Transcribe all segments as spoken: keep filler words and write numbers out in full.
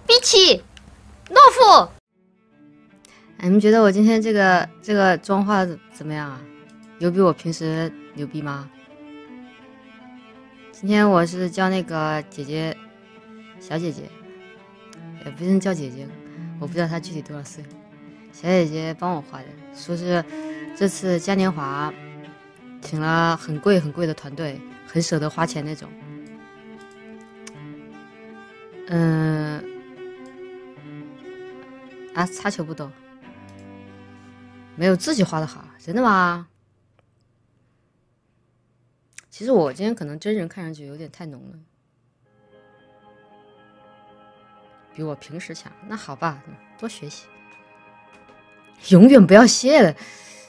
比起懦夫。你们觉得我今天这个这个妆化怎么样啊？有比我平时牛逼吗？今天我是叫那个姐姐，小姐姐，也不能叫姐姐，我不知道她具体多少岁。小姐姐帮我画的，说是这次嘉年华请了很贵很贵的团队，很舍得花钱那种。嗯，啊，擦球不多，没有自己画的好，真的吗？其实我今天可能真人看上去有点太浓了，比我平时强。那好吧，多学习，永远不要谢了。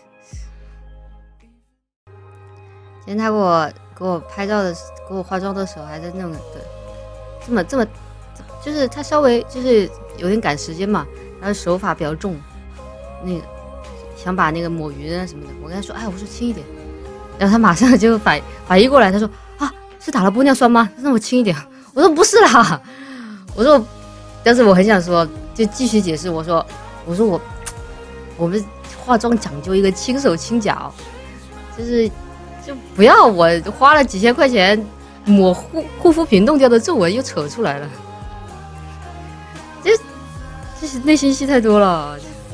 今天他给我给我拍照的，给我化妆的时候，还在那种的，这么这么，就是他稍微就是有点赶时间嘛，他的手法比较重，那个想把那个抹匀啊什么的。我跟他说，哎，我说轻一点。然后他马上就反反应过来，他说啊，是打了玻尿酸吗？那我轻一点。我说不是啦，我说，但是我很想说，就继续解释。我说，我说我我们化妆讲究一个轻手轻脚，就是就不要我花了几千块钱抹护护肤品弄掉的皱纹又扯出来了，这这是内心戏太多了。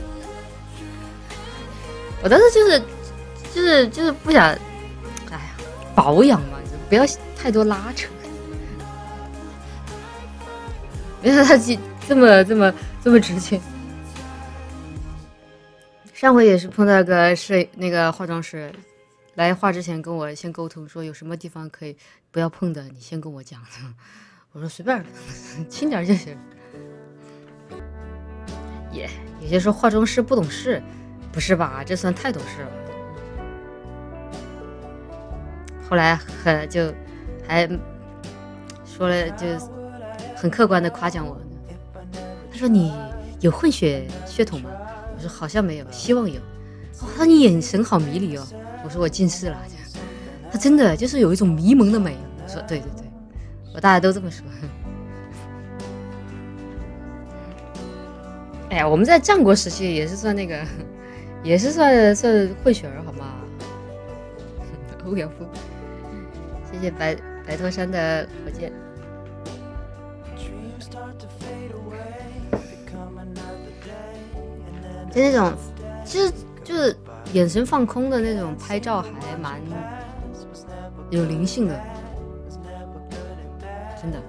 我当时就是就是就是不想。保养嘛，不要太多拉扯。没想到他这么这么这么直接。上回也是碰到个摄那个化妆师，来画之前跟我先沟通说有什么地方可以不要碰的，你先跟我讲。我说随便，轻点就行。耶、yeah, ，有些说化妆师不懂事，不是吧？这算太懂事了。后来很就还说了，就很客观的夸奖我。他说你有混血血统吗？我说好像没有，希望有。哦，他说你眼神好迷离哦。我说我近视了。他真的就是有一种迷蒙的美。我说对对对，我大家都这么说。哎呀，我们在战国时期也是算那个，也是算算混血儿好吗？欧阳锋。谢谢白白驼山的火箭。就那种，其实就是眼神放空的那种拍照，还蛮有灵性的，真的。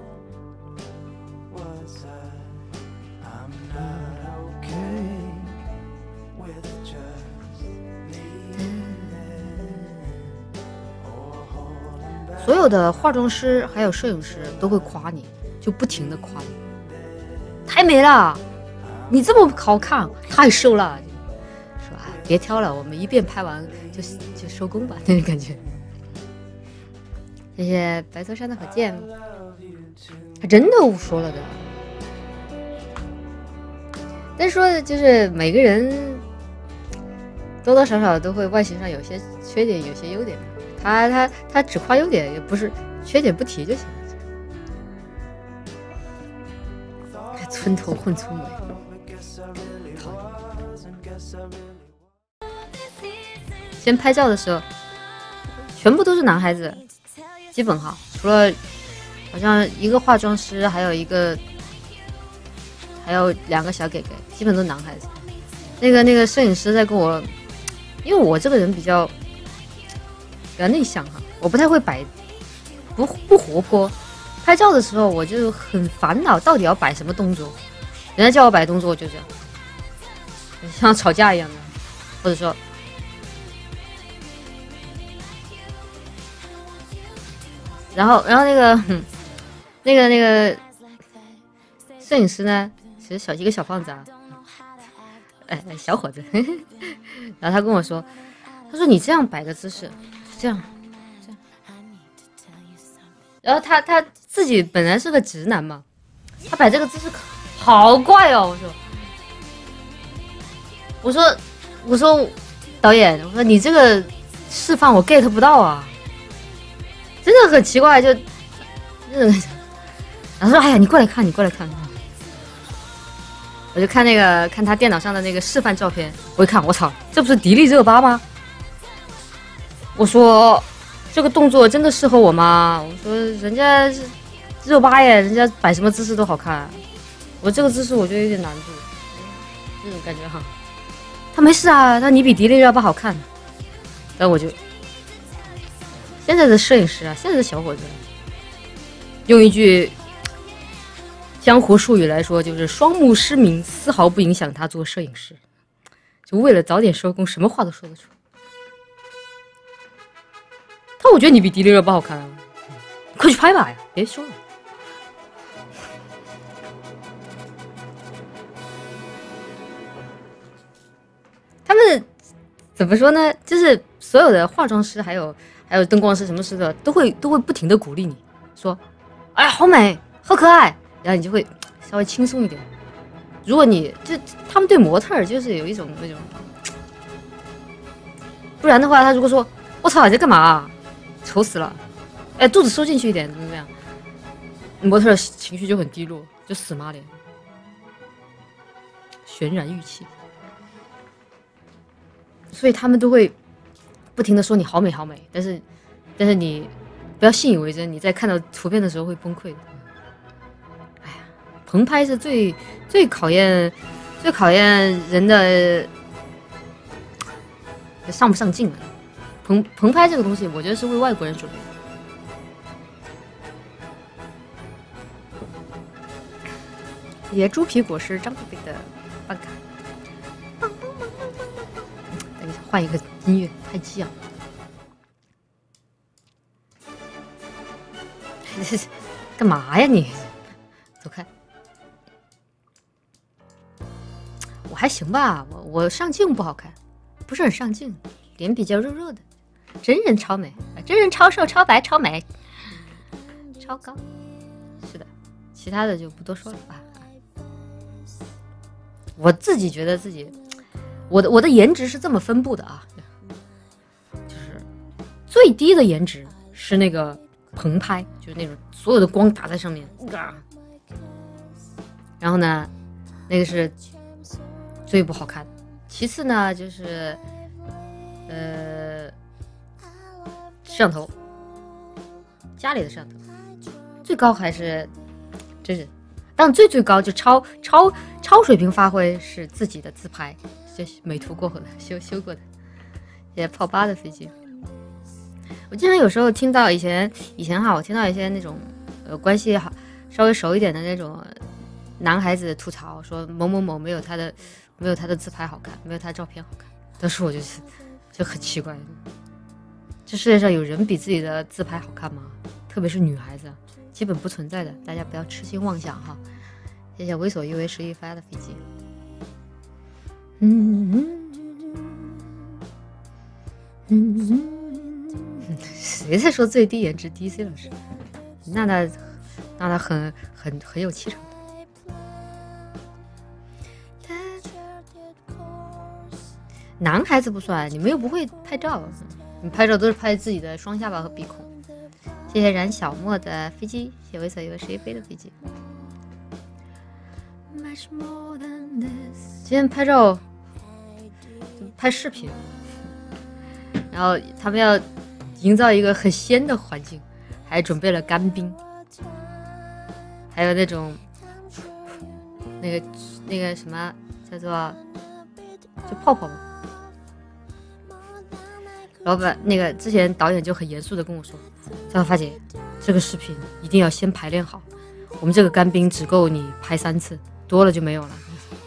所有的化妆师还有摄影师都会夸你，就不停的夸你，太美了，你这么好看，太瘦了，说啊别挑了，我们一遍拍完就就收工吧，那种感觉。谢谢白头山的火箭，他真的说了的。但是说就是每个人多多少少都会外形上有些缺点，有些优点。他他他只夸优点，也不是缺点不提就行了。村头混村尾，讨厌。先拍照的时候，全部都是男孩子，基本哈，除了好像一个化妆师，还有一个还有两个小给给，基本都是男孩子。那个那个摄影师在跟我，因为我这个人比较。比较内向哈，我不太会摆，不不活泼。拍照的时候我就很烦恼，到底要摆什么动作。人家叫我摆动作，我就这样，像吵架一样的，或者说，然后然后那个那个那个摄影师呢，其实小一个小胖子啊，哎小伙子，呵呵，然后他跟我说，他说你这样摆个姿势。这样，这样，然后他他自己本来是个直男嘛，他摆这个姿势好怪哦。我说，我说，我说，导演，我说你这个示范我 get 不到啊，真的很奇怪，就，那种，然后说，哎呀，你过来看，你过来看， 我就看那个看他电脑上的那个示范照片，我一看，我操，这不是迪丽热巴吗？我说这个动作真的适合我吗？我说人家是热巴耶，人家摆什么姿势都好看，我这个姿势我觉得有点难度，这种感觉哈。他没事啊，他你比迪丽热巴好看。但我就现在的摄影师啊，现在的小伙子，用一句江湖术语来说，就是双目失明，丝毫不影响他做摄影师。就为了早点收工，什么话都说得出。他我觉得你比迪丽热巴好看啊，快去拍吧呀，别说了。他们怎么说呢？就是所有的化妆师，还有还有灯光师，什么师的，都会都会不停的鼓励你说：“哎呀，好美，好可爱。”然后你就会稍微轻松一点。如果你就他们对模特儿就是有一种那种，不然的话，他如果说“我操，你在干嘛？丑死了！哎，肚子收进去一点，怎么怎么样？”模特儿情绪就很低落，就死妈脸，悬然欲泣。所以他们都会不停的说你好美好美，但是但是你不要信以为真，你在看到图片的时候会崩溃的。哎呀，棚拍是最最考验最考验人的上不上镜了。棚棚拍这个东西，我觉得是为外国人准备的。也猪皮果实张贝贝的办卡。等一下，换一个音乐，太激昂。干嘛呀你？走开！我还行吧，我我上镜不好看，不是很上镜，脸比较肉肉的。真人超美，真人超瘦、超白、超美、超高。是的，其他的就不多说了吧。我自己觉得自己，我的我的颜值是这么分布的啊，就是最低的颜值是那个棚拍，就是那种所有的光打在上面，然后呢，那个是最不好看的。其次呢，就是呃摄像头，家里的摄像头，最高还是真人。但最最高就超超超水平发挥是自己的自拍，就是美图过后的修修过的，也炮八的飞机。我经常有时候听到以前以前哈，我听到一些那种呃关系好稍微熟一点的那种男孩子吐槽说某某某没有他的没有他的自拍好看，没有他的照片好看。当时我就是就很奇怪，这世界上有人比自己的自拍好看吗？特别是女孩子。基本不存在的，大家不要痴心妄想哈。谢谢为所欲为实力发的飞机。嗯嗯嗯，谁在说最低颜值 D C 老师？那那那他很很很有气场的。男孩子不算，你们又不会拍照，你拍照都是拍自己的双下巴和鼻孔。谢谢冉小莫的飞机，谢谢为所欲为实力飞的飞机。今天拍照拍视频，然后他们要营造一个很鲜的环境，还准备了干冰，还有那种那个那个什么叫做就泡泡嘛。老板那个之前导演就很严肃的跟我说，叫发姐，这个视频一定要先排练好，我们这个干冰只够你拍三次，多了就没有了。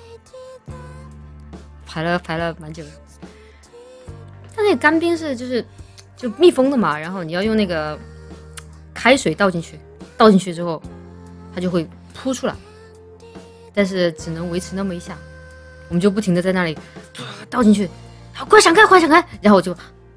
排了排了蛮久的，它那个干冰是就是就密封的嘛，然后你要用那个开水倒进去，倒进去之后它就会扑出来，但是只能维持那么一下，我们就不停的在那里倒进去，快闪开快闪开，然后我就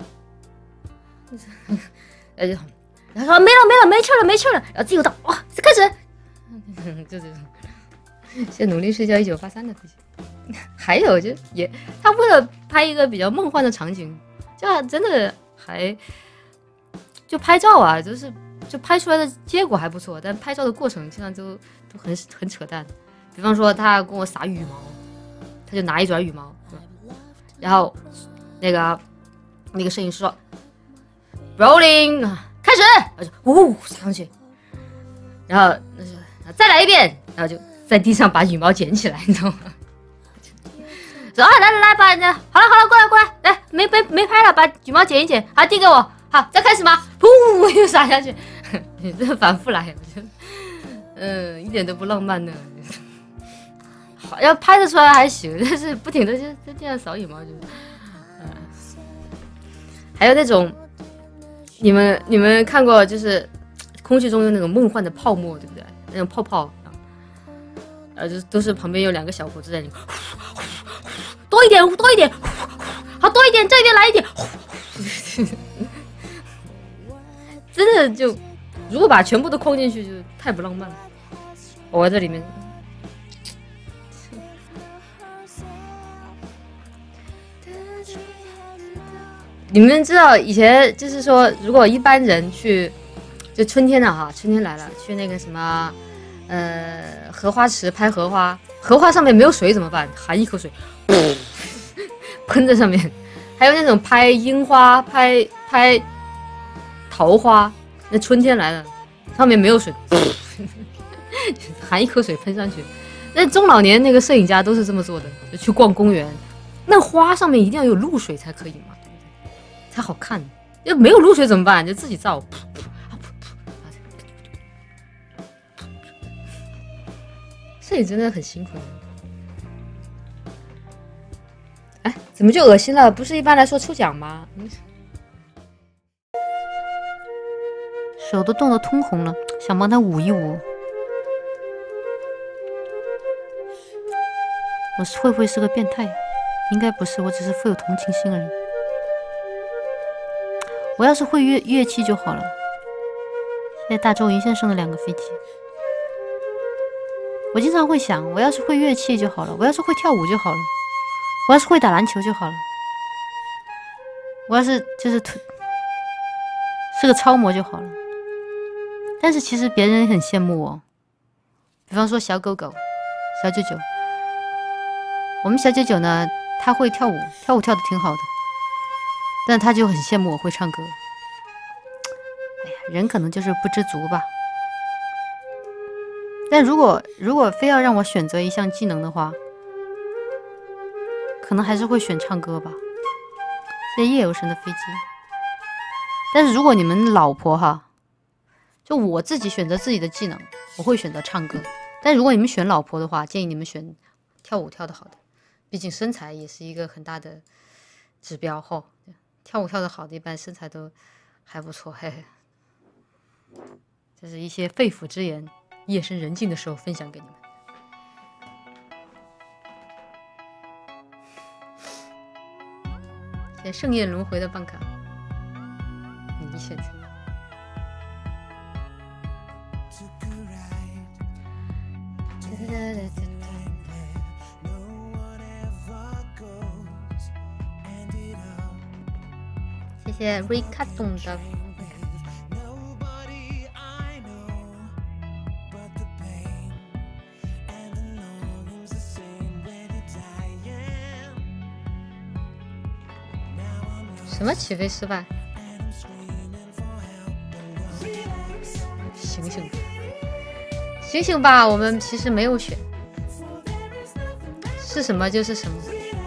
然后然后说没了没了没气了没气了，然后自己又倒，哇，开始就这种。现在努力睡觉一九八三的飞机。还有就也他为了拍一个比较梦幻的场景，就真的还就拍照啊，就是就拍出来的结果还不错，但拍照的过程经常都都很很扯淡， 比方说他跟我撒羽毛，他就拿一卷羽毛，然后那个那个摄影师说 rolling 开始，我就呜撒上去，然后那就再来一遍，然后就在地上把羽毛捡起来，你知道吗？说啊来来来，把那好了好了，过来过来，来没没没拍了，把羽毛捡一捡，好递给我，好再开始吗？噗又撒下去，你这反复来，我觉得嗯一点都不浪漫呢。好要拍得出来还行，但是不停的就就这样扫羽毛就，嗯，还有那种你们你们看过就是空气中有那种梦幻的泡沫，对不对？那种泡泡啊，呃，就都是旁边有两个小伙子在里面，多一点，多一点，好多一点，这边来一点，真的就如果把全部都框进去，就太不浪漫了。我在这里面。你们知道以前就是说，如果一般人去，就春天了哈，春天来了，去那个什么，呃，荷花池拍荷花，荷花上面没有水怎么办？含一口水，喷在上面。还有那种拍樱花、拍拍桃花，那春天来了，上面没有水，含一口水喷上去。那中老年那个摄影家都是这么做的，就去逛公园，那花上面一定要有露水才可以嘛。才好看，要没有露水怎么办？就自己造。摄影真的很辛苦。哎，怎么就恶心了？不是一般来说抽奖吗？手都冻得通红了，想帮他捂一捂。我会不会是个变态？应该不是，我只是富有同情心而已。我要是会乐乐器就好了。现在大周一线剩了两个飞机，我经常会想，我要是会乐器就好了，我要是会跳舞就好了，我要是会打篮球就好了，我要是就是是个超模就好了。但是其实别人也很羡慕我，比方说小狗狗、小九九。我们小九九呢，他会跳舞，跳舞跳得挺好的。但他就很羡慕我会唱歌。哎呀，人可能就是不知足吧。但如果如果非要让我选择一项技能的话，可能还是会选唱歌吧。这夜游神的飞机。但是如果你们老婆哈，就我自己选择自己的技能，我会选择唱歌。但如果你们选老婆的话，建议你们选跳舞跳得好的，毕竟身材也是一个很大的指标吼。跳舞跳得好的，一般身材都还不错，嘿嘿。这是一些肺腑之言，夜深人静的时候分享给你们。谢谢盛宴轮回的办卡，你选择。谢谢瑞卡东的。什么起飞失败？醒醒吧，醒醒吧！我们其实没有选，是什么就是什么。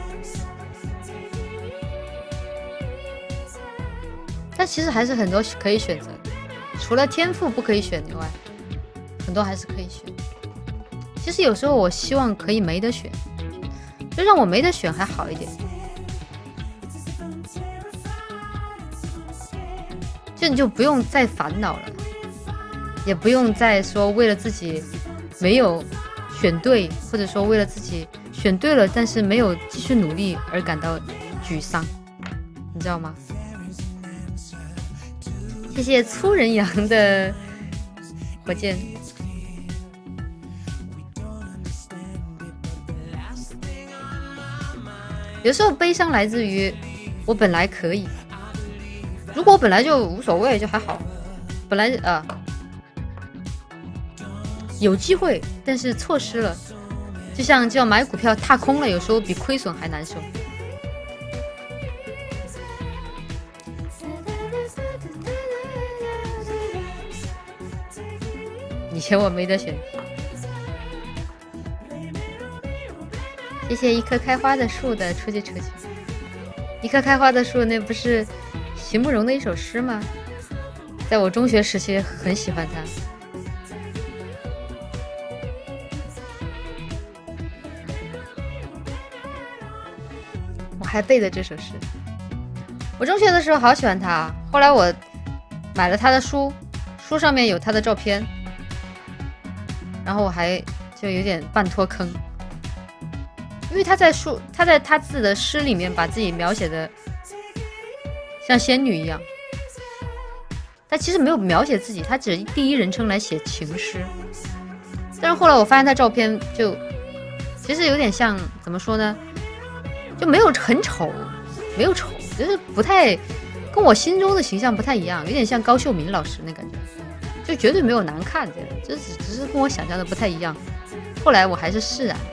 但其实还是很多可以选择的，除了天赋不可以选以外，很多还是可以选。其实有时候我希望可以没得选，就让我没得选还好一点，就你就不用再烦恼了，也不用再说为了自己没有选对，或者说为了自己选对了但是没有继续努力而感到沮丧，你知道吗？谢谢粗人羊的火箭。有时候悲伤来自于我本来可以，如果我本来就无所谓就还好，本来啊、呃、有机会但是错失了， 就像就像买股票踏空了，有时候比亏损还难受。以前我没得选。谢谢一棵开花的树的出去出去。一棵开花的树，那不是席慕容的一首诗吗？在我中学时期很喜欢它。我还背的这首诗。我中学的时候好喜欢它，后来我买了他的书，书上面有他的照片。然后我还就有点半脱坑，因为他在书，他在他自己的诗里面把自己描写的像仙女一样，但其实没有描写自己，他只第一人称来写情诗。但是后来我发现他照片就其实有点像，怎么说呢，就没有很丑，没有丑，就是不太跟我心中的形象不太一样，有点像高秀敏老师那感觉。就绝对没有难看，这样，就只只是跟我想象的不太一样。后来我还是释然了。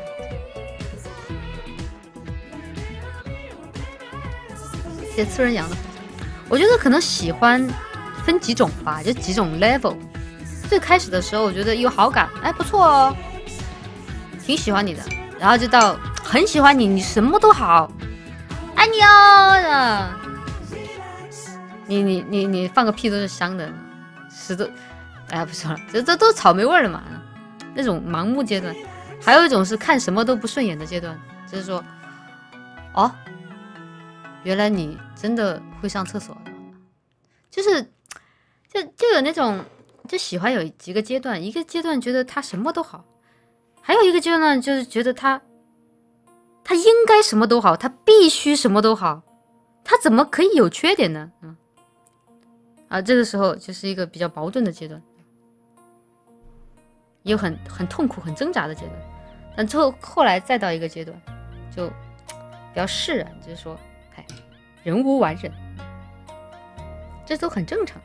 谢刺人羊的，我觉得可能喜欢分几种吧，就几种 level。最开始的时候，我觉得有好感，哎，不错哦，挺喜欢你的。然后就到很喜欢你，你什么都好，爱你哦。你你你你放个屁都是香的，屎都。哎呀，不说了，这这都草莓味了嘛。那种盲目阶段，还有一种是看什么都不顺眼的阶段，就是说，哦，原来你真的会上厕所的，就是就就有那种就喜欢有几个阶段，一个阶段觉得他什么都好，还有一个阶段就是觉得他他应该什么都好，他必须什么都好，他怎么可以有缺点呢？嗯，啊，这个时候就是一个比较矛盾的阶段。也有很很痛苦、很挣扎的阶段，但最后后来再到一个阶段，就比较释然，就是说，哎，人无完人，这都很正常。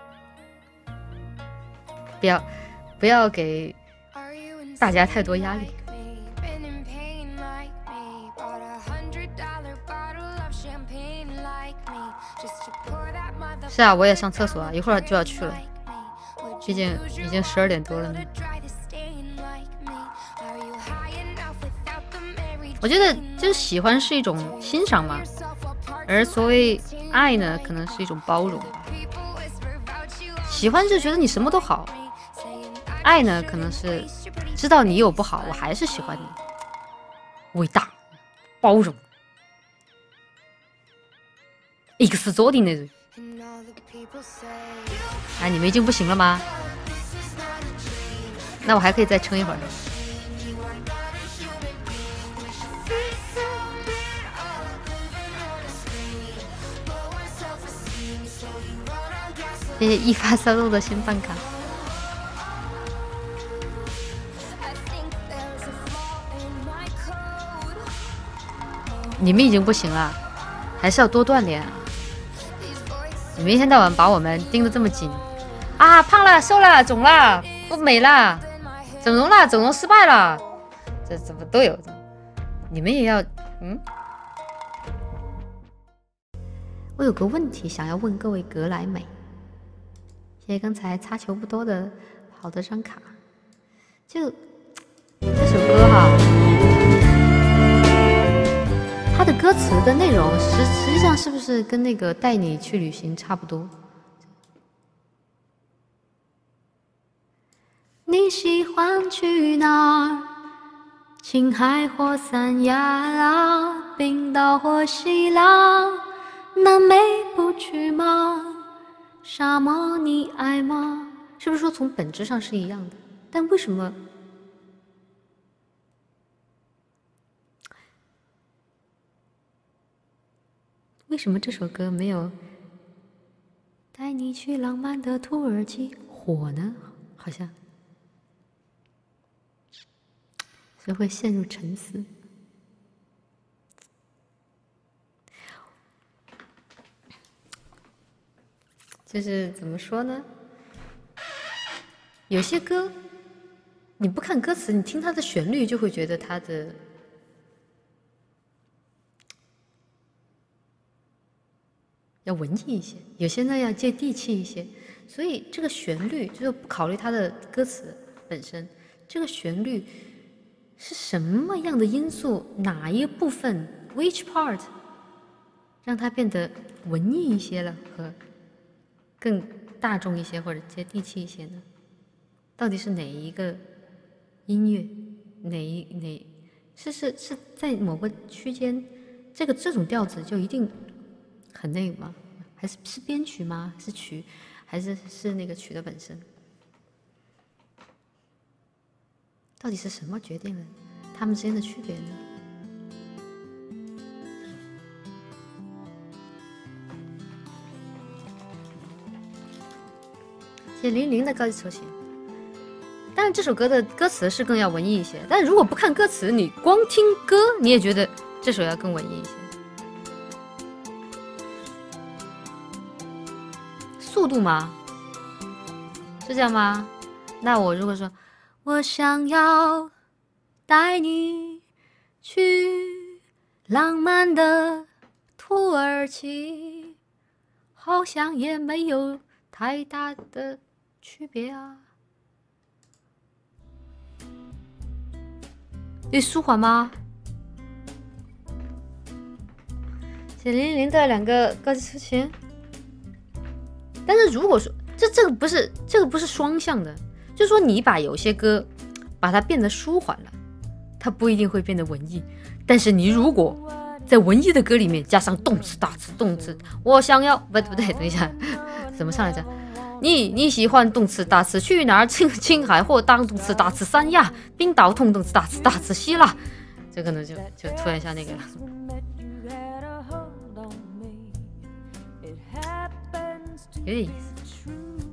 不要不要给大家太多压力。是啊，我也上厕所啊，一会儿就要去了，毕竟已经十二点多了呢。我觉得就是喜欢是一种欣赏嘛，而所谓爱呢，可能是一种包容。喜欢是觉得你什么都好，爱呢可能是知道你有不好，我还是喜欢你。伟大，包容 ，X 做的那种。哎，你们已经不行了吗？那我还可以再撑一会儿。谢谢一发烧肉的新饭卡。你们已经不行了，还是要多锻炼啊！你们一天到晚把我们盯得这么紧啊，胖了、瘦了、肿了、不美了、整容了、整容失败了，这怎么都有？你们也要嗯？我有个问题想要问各位格莱美。谢谢刚才擦球不多的好的张卡，就这首歌哈，它的歌词的内容实实际上是不是跟那个带你去旅行差不多？你喜欢去哪儿？青海或三亚，冰岛或希腊，南美不去吗？沙漠你爱吗？是不是说从本质上是一样的？但为什么为什么这首歌没有带你去浪漫的土耳其火呢？好像所以会陷入沉思。就是怎么说呢？有些歌你不看歌词，你听它的旋律就会觉得它的要文艺一些，有些呢要接地气一些。所以这个旋律就是不考虑它的歌词本身，这个旋律是什么样的因素，哪一部分 which part 让它变得文艺一些了，和更大众一些或者接地气一些呢？到底是哪一个音乐，哪一哪是是是在某个区间，这个这种调子就一定很那个吗？还是是编曲吗？是曲，还是是那个曲的本身？到底是什么决定了它们之间的区别呢？谢谢零零的高级球鞋。当然，这首歌的歌词是更要文艺一些，但如果不看歌词，你光听歌，你也觉得这首要更文艺一些。速度吗？是这样吗？那我如果说我想要带你去浪漫的土耳其，好像也没有太大的区别啊。对，舒缓吗？谢零零零的两个高级出勤。但是如果说这这个不是这个不是双向的，就是说你把有些歌把它变得舒缓了，它不一定会变得文艺。但是你如果在文艺的歌里面加上动词大词动词，我想要不不对，等一下怎么上来着？你你喜欢动词大词去哪儿？青青海或当动词大词三亚，冰岛痛动词大词大词希腊，这可能就就突然一下那个了。有点意思。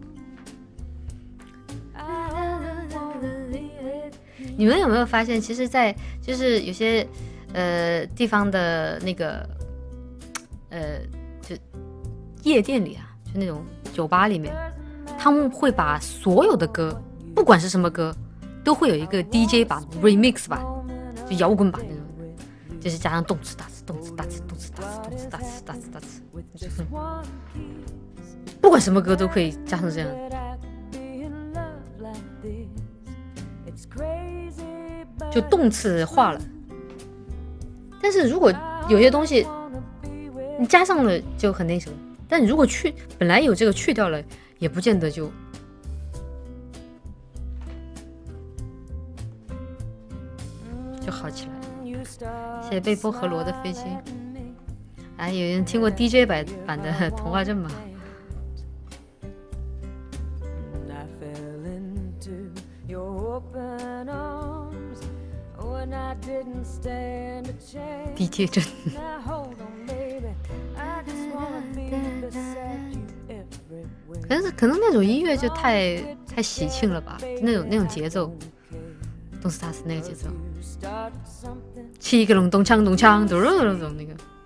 你们有没有发现，其实在就是有些呃地方的那个呃就夜店里啊，就那种酒吧里面，他们会把所有的歌，不管是什么歌，都会有一个 D J 版 remix 版，就摇滚版那种，就是加上动词大词动词大词动词大词动词大词大词大词，就是不管什么歌都可以加上这样。就动词化了。但是如果有些东西你加上了就很那什么，但如果去本来有这个去掉了，也不见得就就好起来了。谢谢被波和罗的飞机。哎，有人听过 D J 版版的《童话镇》吗？D J 镇。可能是可能那种音乐就太太喜庆了吧，那种那种节奏，动次打次那个节奏，七个隆咚锵咚锵咚咚咚那个。